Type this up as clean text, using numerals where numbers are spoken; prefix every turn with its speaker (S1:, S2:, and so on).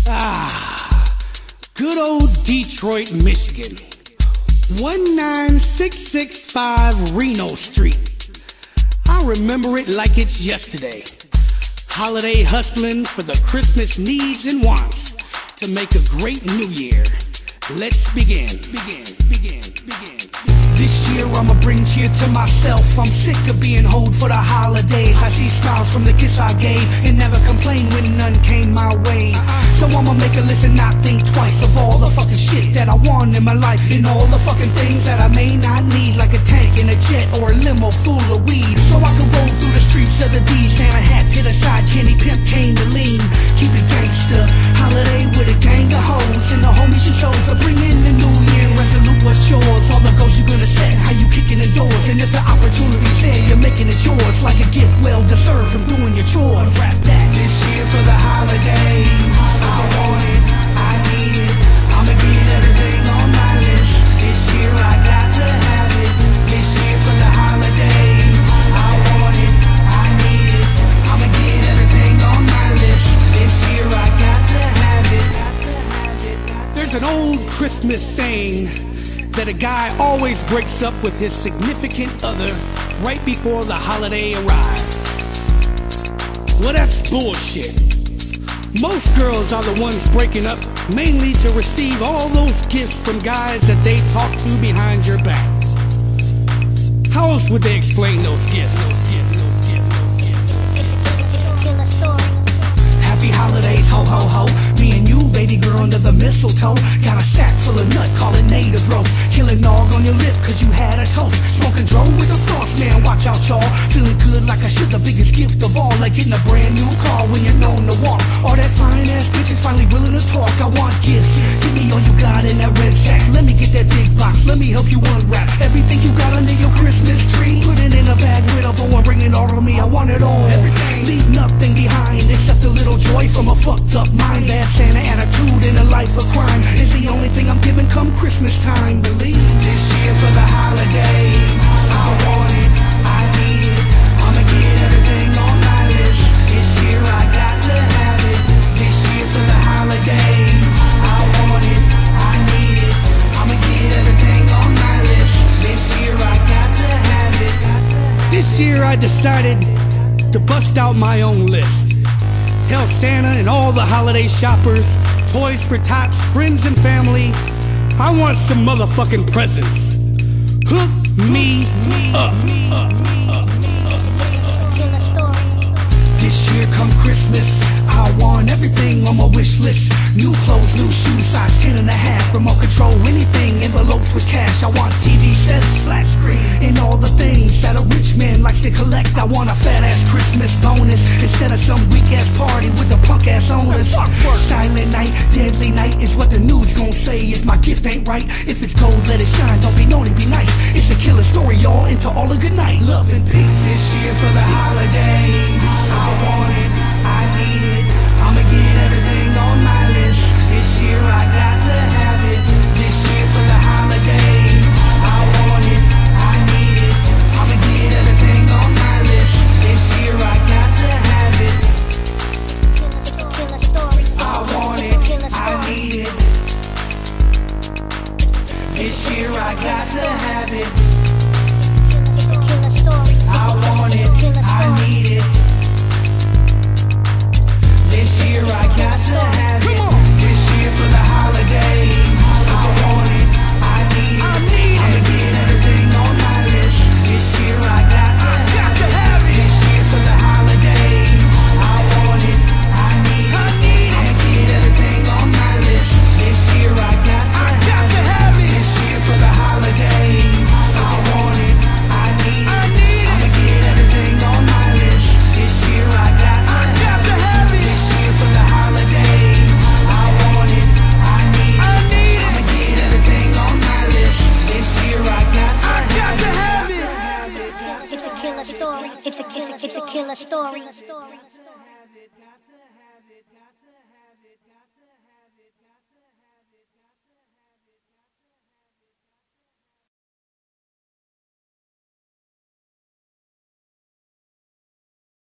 S1: Good old Detroit, Michigan. 19665 Reno Street. I remember it like it's yesterday. Holiday hustling for the Christmas needs and wants to make a great new year. Let's begin. This year I'ma bring cheer to myself. I'm sick of being hold for the holidays. I see smiles from the kiss I gave and never complain when none came my way. So I'ma make a list and not think twice of all the fucking shit that I want in my life, and all the fucking things that I may not need, like a tank and a jet or a limo full of weed. So I can roll through the streets of the D, Santa hat to the side, candy pimp cane to lean. Keep it gangster, holiday with a gang of hoes and the homies you chose to bring in the new year. Resolute what's yours, all the goals you're gonna set, how you kicking the doors, and if the opportunity's there, you're making it yours, like a gift well deserved from doing your chores. Rap that this year for the holidays. I want it, I need it, I'ma get everything on my list. This year I got to have it. This year for the holidays. I want it, I need it, I'ma get everything on my list. This year I got to have it. There's an old Christmas saying that a guy always breaks up with his significant other right before the holiday arrives. Well, that's bullshit. Most girls are the ones breaking up mainly to receive all those gifts from guys that they talk to behind your back. How else would they explain those gifts? Happy holidays, ho ho ho. Me and you, baby girl, under the mistletoe. Got a sack full of nut, call it native roast. Killing nog on your lip cause you had a toast. Smoking dro with a frost, man, watch out y'all. Feeling good like I should, the biggest gift of all. Like getting a brand new car when you're known to walk. All that fine ass bitches finally willing to talk. I want gifts, give me all you got in that red sack. Let me get that big box, let me help you unwrap everything you got under your Christmas tree. Put it in a bag with a bow and bring it all to me. I want it all, everything. Leave nothing behind except a little joy from a fucked up mind. Bad Santa attitude in a life of crime is the only thing I'm giving come Christmas time. Believe this year for the holidays. I want it, I need it, I'ma get everything on my list. This year I got to have it. This year for the holidays. I want it, I need it, I'ma get everything on my list. This year I got to have it. This year I decided to bust out my own list. Tell Santa and all the holiday shoppers, toys for tots, friends and family, I want some motherfucking presents. Hook me up. This year come Christmas, I want everything on my wish list. New clothes, new shoes, size 10 and a half. Remote control, anything, envelopes with cash. I want TV sets, flat screen, and all the things that a rich man likes to collect. I want a fat ass Christmas bonus instead of some weak ass party with the punk ass owners. Silent night, deadly night is what the news gon' say if my gift ain't right. If it's cold, let it shine, don't be naughty, be nice. It's a killer story, y'all, into all a good night. Love and peace. This year for the holidays. I want it, I need it, I'ma get everything on my list. This year I got to have it. This year for the holidays. I want it, I need it, I'ma get everything on my list. This year I got to have it. I want it, I need it. This year I got to have it. I want it, I need it. This year I got to have it. This year for the holidays. I want it, I need it, I'ma get everything on my list. This year I got to have it. This year for the holidays. I want it, I need it, I'ma get everything on my list. This year I got to have it. This year for the holidays. I want it, I need it, I'ma get everything on my list. This year I got to have it. This year for the holidays. I want it, I need it, I'ma get everything on my list. This year I got to have it.
S2: It's a killer story. It's a killer story.